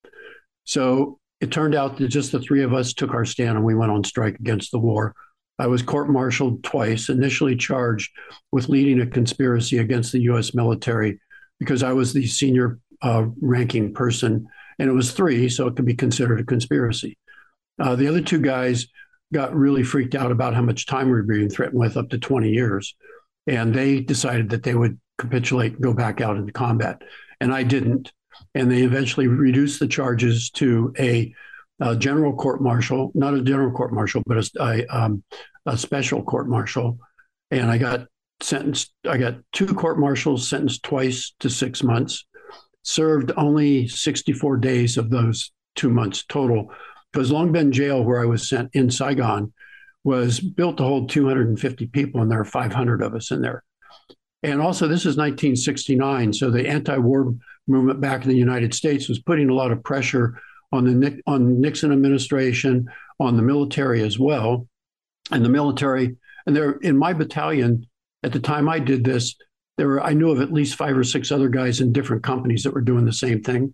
So it turned out that just the three of us took our stand and we went on strike against the war. I was court-martialed twice, initially charged with leading a conspiracy against the U S military because I was the senior uh, ranking person, and it was three, so it could be considered a conspiracy. Uh, the other two guys got really freaked out about how much time we were being threatened with, up to twenty years, and they decided that they would capitulate and go back out into combat, and I didn't. And they eventually reduced the charges to a a general court-martial, not a general court-martial, but a, a, um, a special court-martial. And I got sentenced, I got two court-martials, sentenced twice to six months, served only sixty-four days of those two months total, because Long Binh Jail, where I was sent in Saigon, was built to hold two hundred fifty people, and there are five hundred of us in there. And also, this is nineteen sixty-nine, so the anti-war movement back in the United States was putting a lot of pressure on the on Nixon administration, on the military as well. And the military, and there in my battalion, at the time I did this, there were, I knew of at least five or six other guys in different companies that were doing the same thing.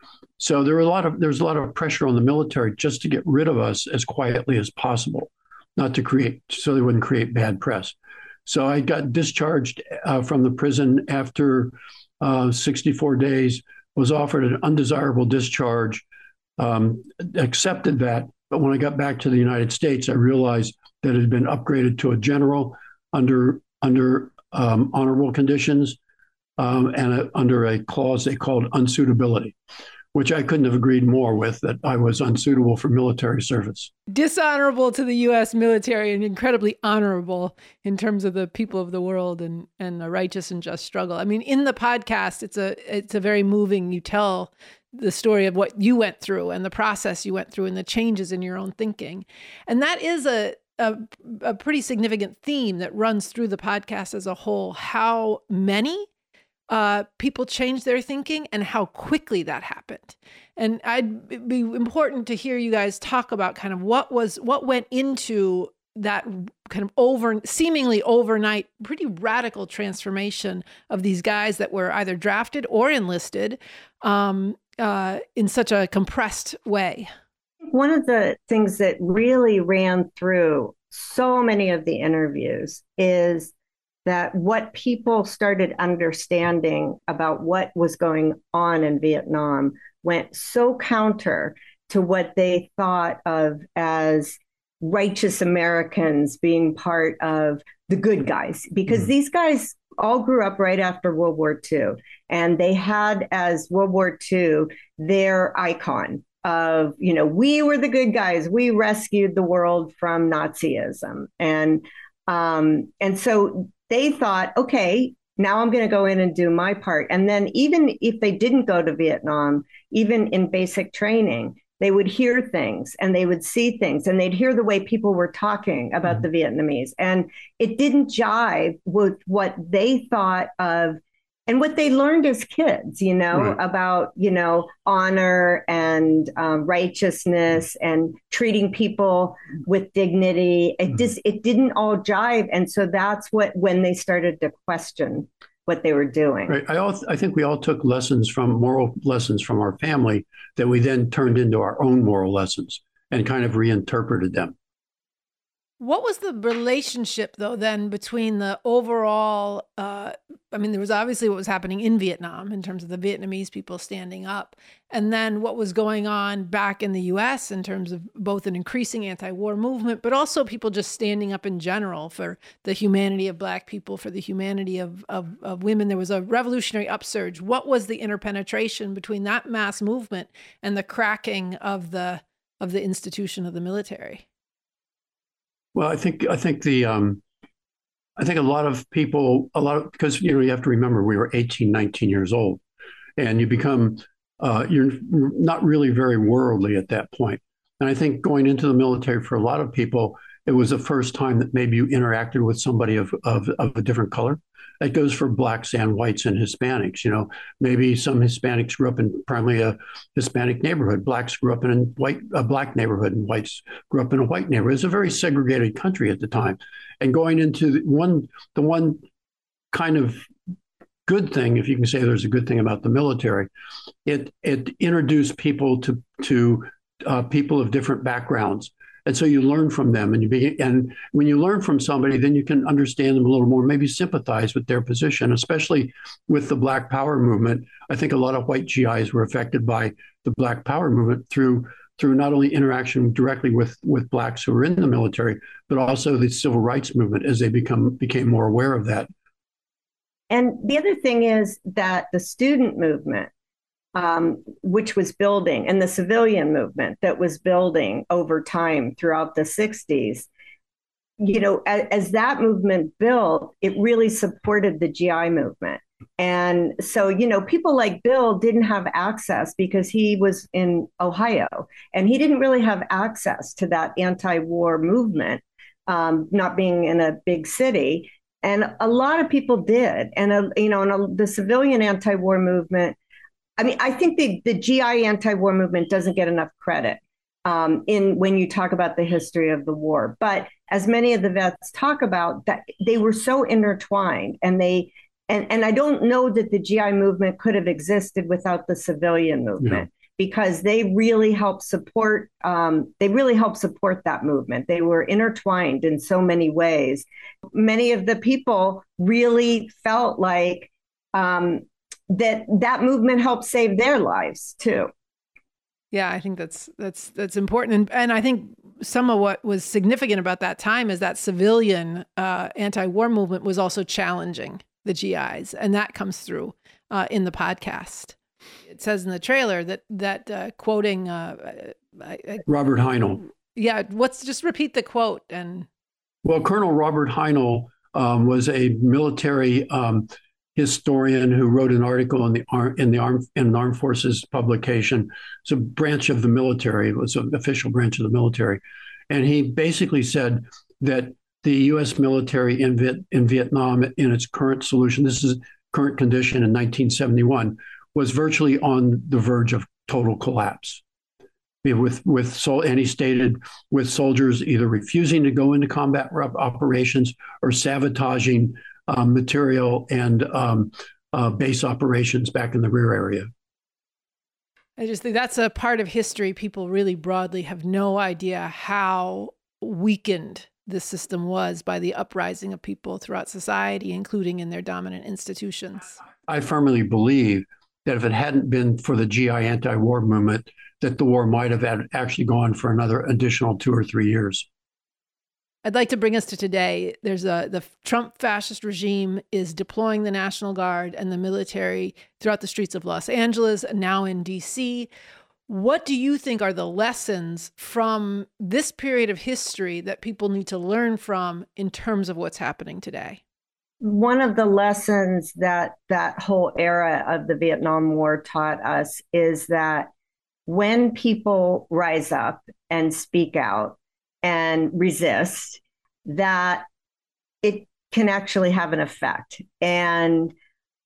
So there were a lot of, there's a lot of pressure on the military just to get rid of us as quietly as possible, not to create, so they wouldn't create bad press. So I got discharged uh, from the prison after uh, sixty-four days, was offered an undesirable discharge, um, accepted that. But when I got back to the United States, I realized that it had been upgraded to a general under under um, honorable conditions um, and a, under a clause they called unsuitability, which I couldn't have agreed more with, that I was unsuitable for military service. Dishonorable to the U S military and incredibly honorable in terms of the people of the world and, and a righteous and just struggle. I mean, in the podcast, it's a it's a very moving, you tell the story of what you went through and the process you went through and the changes in your own thinking. And that is a a, a pretty significant theme that runs through the podcast as a whole, how many Uh, people changed their thinking and how quickly that happened. And I'd it'd be important to hear you guys talk about kind of what was, what went into that kind of over, seemingly overnight, pretty radical transformation of these guys that were either drafted or enlisted um, uh, in such a compressed way. One of the things that really ran through so many of the interviews is that what people started understanding about what was going on in Vietnam went so counter to what they thought of as righteous Americans being part of the good guys, because mm-hmm. these guys all grew up right after World War Two, and they had as World War Two their icon of, you know, we were the good guys, we rescued the world from Nazism. And um, and so they thought, okay, now I'm going to go in and do my part. And then even if they didn't go to Vietnam, even in basic training, they would hear things and they would see things and they'd hear the way people were talking about mm-hmm. the Vietnamese. And it didn't jive with what they thought of and what they learned as kids, you know, Right. about, you know, honor and um, righteousness and treating people with dignity. It just, it didn't all jive. And so that's what, when they started to question what they were doing. Right. I all, I think we all took lessons from moral lessons from our family that we then turned into our own moral lessons and kind of reinterpreted them. What was the relationship, though, then between the overall, uh, I mean, there was obviously what was happening in Vietnam in terms of the Vietnamese people standing up, and then what was going on back in the U S in terms of both an increasing anti-war movement, but also people just standing up in general for the humanity of Black people, for the humanity of, of, of women. There was a revolutionary upsurge. What was the interpenetration between that mass movement and the cracking of the of the institution of the military? Well, I think I think the um, I think a lot of people, a lot of, because you know you have to remember we were eighteen, nineteen years old, and you become uh, you're not really very worldly at that point. And I think going into the military for a lot of people, it was the first time that maybe you interacted with somebody of of, of a different color. That goes for Blacks and whites and Hispanics. You know, maybe some Hispanics grew up in primarily a Hispanic neighborhood. Blacks grew up in a white, a Black neighborhood, and whites grew up in a white neighborhood. It was a very segregated country at the time. And going into the one, the one kind of good thing, if you can say there's a good thing about the military, it it introduced people to to uh, people of different backgrounds. And so you learn from them, and you begin, and when you learn from somebody, then you can understand them a little more, maybe sympathize with their position, especially with the Black Power movement. I think a lot of white G Is were affected by the Black Power movement through through not only interaction directly with, with Blacks who were in the military, but also the civil rights movement as they become became more aware of that. And the other thing is that the student movement, Um, which was building, and the civilian movement that was building over time throughout the sixties, you know, as, as that movement built, it really supported the G I movement. And so, you know, people like Bill didn't have access because he was in Ohio, and he didn't really have access to that anti-war movement, um, not being in a big city. And a lot of people did. And, uh, you know, and uh, the civilian anti-war movement, I mean, I think the, the G I anti-war movement doesn't get enough credit um, in when you talk about the history of the war. But as many of the vets talk about, that they were so intertwined, and they and and I don't know that the G I movement could have existed without the civilian movement, yeah. because they really helped support. Um, they really helped support that movement. They were intertwined in so many ways. Many of the people really felt like. Um, that that movement helped save their lives too. Yeah, I think that's that's that's important. And and I think some of what was significant about that time is that civilian uh, anti-war movement was also challenging the G Is. And that comes through uh, in the podcast. It says in the trailer that, that uh, quoting... Uh, I, I, Robert Heinel. Yeah, what's just repeat the quote. And Well, Colonel Robert Heinel um, was a military... Um, historian who wrote an article in the arm in the arm in Armed Forces publication. It's a branch of the military. It was an official branch of the military, and he basically said that the U S military in Viet, in Vietnam, in its current solution, this is current condition in nineteen seventy-one, was virtually on the verge of total collapse. With with so, and he stated with soldiers either refusing to go into combat operations or sabotaging. Um, material and um, uh, base operations back in the rear area. I just think that's a part of history. People really broadly have no idea how weakened this system was by the uprising of people throughout society, including in their dominant institutions. I firmly believe that if it hadn't been for the G I anti-war movement, that the war might have had actually gone for another additional two or three years. I'd like to bring us to today. There's a the Trump fascist regime is deploying the National Guard and the military throughout the streets of Los Angeles, now in D C. What do you think are the lessons from this period of history that people need to learn from in terms of what's happening today? One of the lessons that that whole era of the Vietnam War taught us is that when people rise up and speak out and resist, that it can actually have an effect. And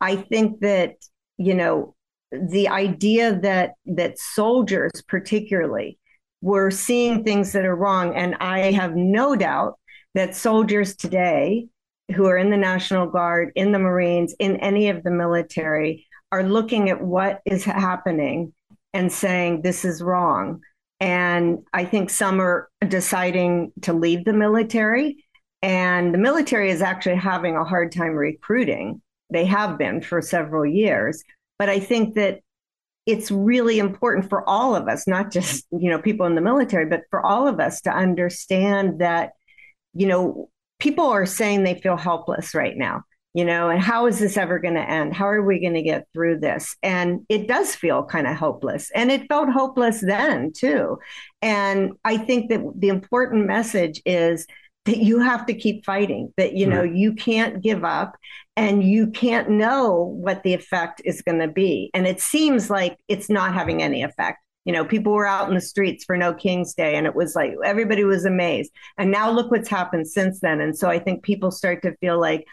I think that, you know, the idea that that soldiers particularly were seeing things that are wrong, and I have no doubt that soldiers today who are in the National Guard, in the Marines, in any of the military, are looking at what is happening and saying this is wrong. And I think some are deciding to leave the military, and the military is actually having a hard time recruiting. They have been for several years. But I think that it's really important for all of us, not just, you know, people in the military, but for all of us to understand that, you know, people are saying they feel helpless right now, you know, and how is this ever going to end? How are we going to get through this? And it does feel kind of hopeless. And it felt hopeless then, too. And I think that the important message is that you have to keep fighting, that, you know, right. you can't give up, and you can't know what the effect is going to be. And it seems like it's not having any effect. You know, people were out in the streets for No King's Day, and it was like everybody was amazed. And now look what's happened since then. And so I think people start to feel like,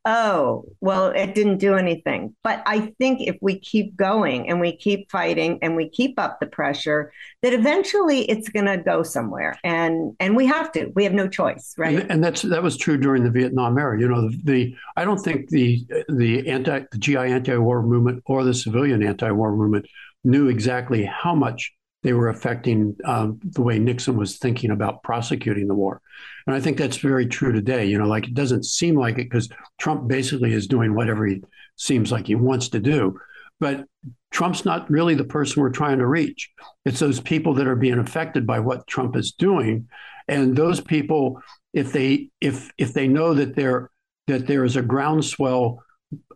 oh, well, it didn't do anything. But I think if we keep going and we keep fighting and we keep up the pressure, that eventually it's going to go somewhere. And and we have to. We have no choice, right? And, and that's that was true during the Vietnam era. You know, the, the I don't think the the anti the G I anti-war movement or the civilian anti-war movement knew exactly how much they were affecting um, the way Nixon was thinking about prosecuting the war. And I think that's very true today. You know, like it doesn't seem like it because Trump basically is doing whatever he seems like he wants to do. But Trump's not really the person we're trying to reach. It's those people that are being affected by what Trump is doing. And those people, if they if if they know that there that there is a groundswell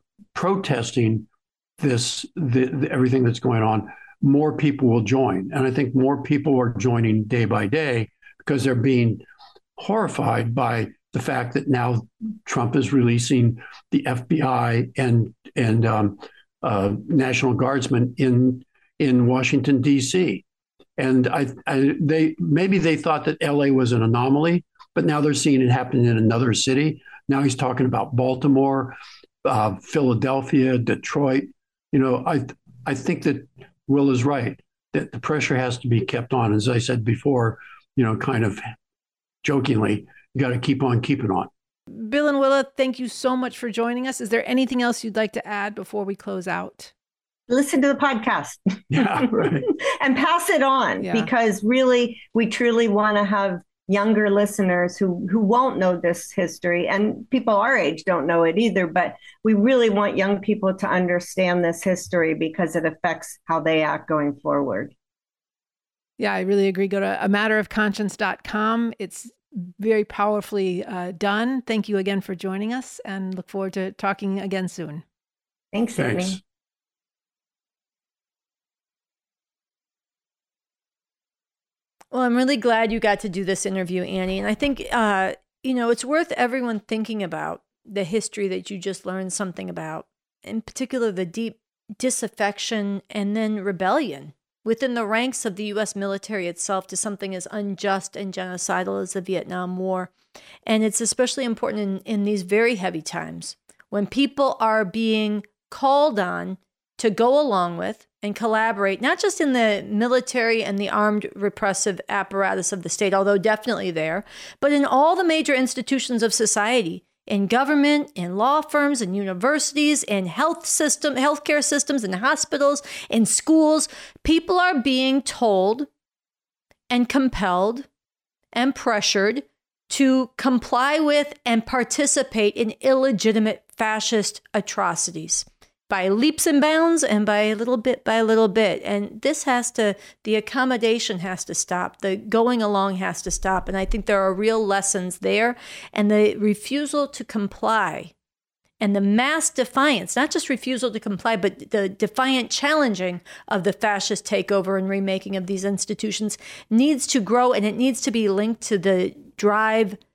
protesting this the, the, everything that's going on, more people will join. And I think more people are joining day by day because they're being horrified by the fact that now Trump is releasing the F B I and and um, uh, National Guardsmen in in Washington, D C. And I, I they maybe they thought that L A was an anomaly, but now they're seeing it happen in another city. Now he's talking about Baltimore, uh, Philadelphia, Detroit. You know, I I think that Will is right, that the pressure has to be kept on. As I said before, you know, kind of jokingly, you got to keep on keeping on. Bill and Willa, thank you so much for joining us. Is there anything else you'd like to add before we close out? Listen to the podcast. Yeah, right. And pass it on, yeah. Because really, we truly want to have younger listeners who, who won't know this history, and people our age don't know it either, but we really want young people to understand this history because it affects how they act going forward. Yeah, I really agree. Go to a matter of conscience dot com. It's very powerfully uh, done. Thank you again for joining us, and look forward to talking again soon. Thanks, Thanks. Amy. Well, I'm really glad you got to do this interview, Annie. And I think, uh, you know, it's worth everyone thinking about the history that you just learned something about, in particular, the deep disaffection and then rebellion within the ranks of the U S military itself to something as unjust and genocidal as the Vietnam War. And it's especially important in, in these very heavy times when people are being called on to go along with and collaborate, not just in the military and the armed repressive apparatus of the state, although definitely there, but in all the major institutions of society, in government, in law firms, in universities, in health system, healthcare systems, in hospitals, in schools. People are being told and compelled and pressured to comply with and participate in illegitimate fascist atrocities by leaps and bounds and by little bit by little bit. And this has to, the accommodation has to stop. The going along has to stop. And I think there are real lessons there. And the refusal to comply and the mass defiance, not just refusal to comply, but the defiant challenging of the fascist takeover and remaking of these institutions needs to grow, and it needs to be linked to the drive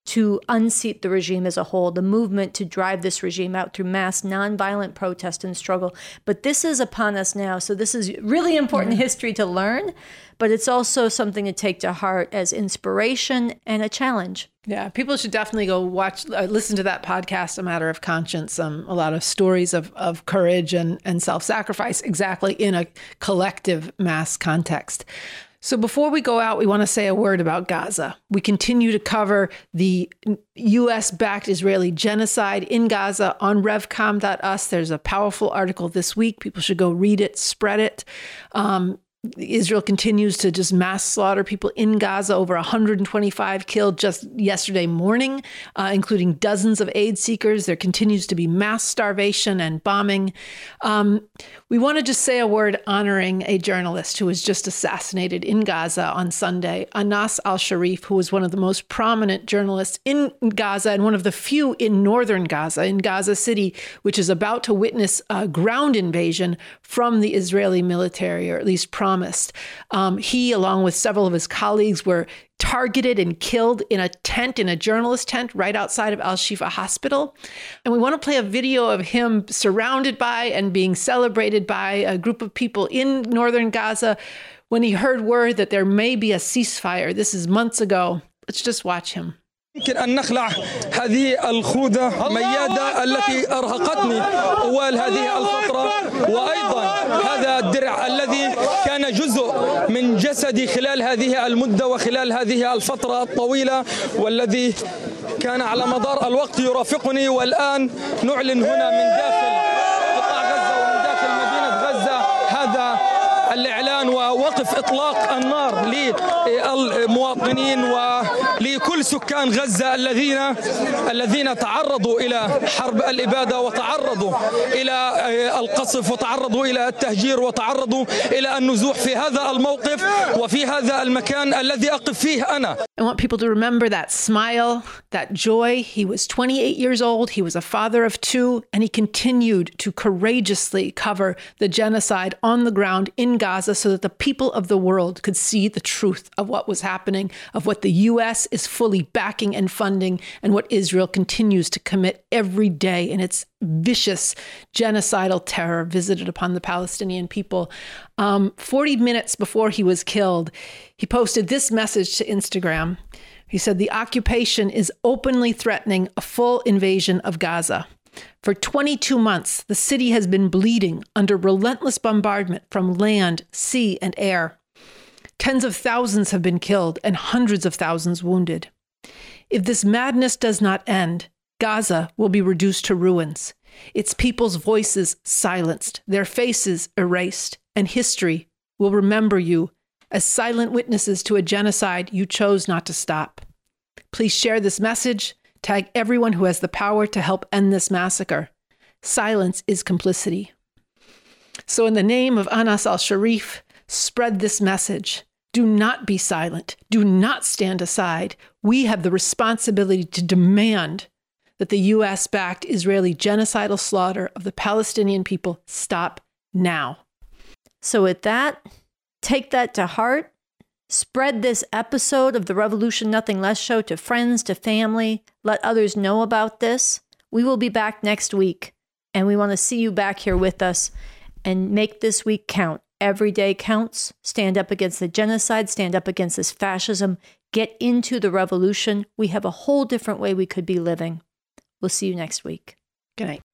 to unseat the regime as a whole, the movement to drive this regime out through mass nonviolent protest and struggle. But this is upon us now. So this is really important yeah. history to learn, but it's also something to take to heart as inspiration and a challenge. Yeah, people should definitely go watch, uh, listen to that podcast, A Matter of Conscience. Um, a lot of stories of, of courage and, and self-sacrifice exactly in a collective mass context. So before we go out, we want to say a word about Gaza. We continue to cover the U S-backed Israeli genocide in Gaza on revcom dot u s. There's a powerful article this week. People should go read it, spread it. Um, Israel continues to just mass slaughter people in Gaza, over one hundred twenty-five killed just yesterday morning, uh, including dozens of aid seekers. There continues to be mass starvation and bombing. Um, we want to just say a word honoring a journalist who was just assassinated in Gaza on Sunday, Anas al-Sharif, who was one of the most prominent journalists in Gaza and one of the few in northern Gaza, in Gaza City, which is about to witness a ground invasion from the Israeli military, or at least promised. Um, he, along with several of his colleagues, were targeted and killed in a tent, in a journalist tent right outside of Al-Shifa Hospital. And we want to play a video of him surrounded by and being celebrated by a group of people in northern Gaza when he heard word that there may be a ceasefire. This is months ago. Let's just watch him. يمكن أن نخلع هذه الخوذة ميادة التي أرهقتني طوال هذه الفترة، وأيضا هذا الدرع الذي كان جزء من جسدي خلال هذه المدة وخلال هذه الفترة الطويلة، والذي كان على مدار الوقت يرافقني، والآن نعلن هنا من داخل قطاع غزة ومن داخل مدينة غزة هذا الإعلان ووقف إطلاق النار للمواطنين ولكل سكان غزة الذين الذين تعرضوا إلى حرب الإبادة وتعرضوا إلى القصف وتعرضوا إلى التهجير وتعرضوا إلى النزوح في هذا الموقف وفي هذا المكان الذي أقف فيه أنا. I want people to remember that smile, that joy. He was twenty-eight years old. He was a father of two, and he continued to courageously cover the genocide on the ground in Gaza so that the people of the world could see the truth of what was happening, of what the U S is fully backing and funding, and what Israel continues to commit every day in its vicious genocidal terror visited upon the Palestinian people. Um, forty minutes before he was killed, he posted this message to Instagram. He said, "The occupation is openly threatening a full invasion of Gaza. For twenty-two months, the city has been bleeding under relentless bombardment from land, sea, and air. Tens of thousands have been killed and hundreds of thousands wounded. If this madness does not end, Gaza will be reduced to ruins, its people's voices silenced, their faces erased, and history will remember you as silent witnesses to a genocide you chose not to stop. Please share this message. Tag everyone who has the power to help end this massacre. Silence is complicity." So in the name of Anas al-Sharif, spread this message. Do not be silent. Do not stand aside. We have the responsibility to demand that the U S-backed Israeli genocidal slaughter of the Palestinian people stop now. So with that, take that to heart. Spread this episode of the Revolution Nothing Less show to friends, to family. Let others know about this. We will be back next week, and we want to see you back here with us and make this week count. Every day counts. Stand up against the genocide. Stand up against this fascism. Get into the revolution. We have a whole different way we could be living. We'll see you next week. Good night.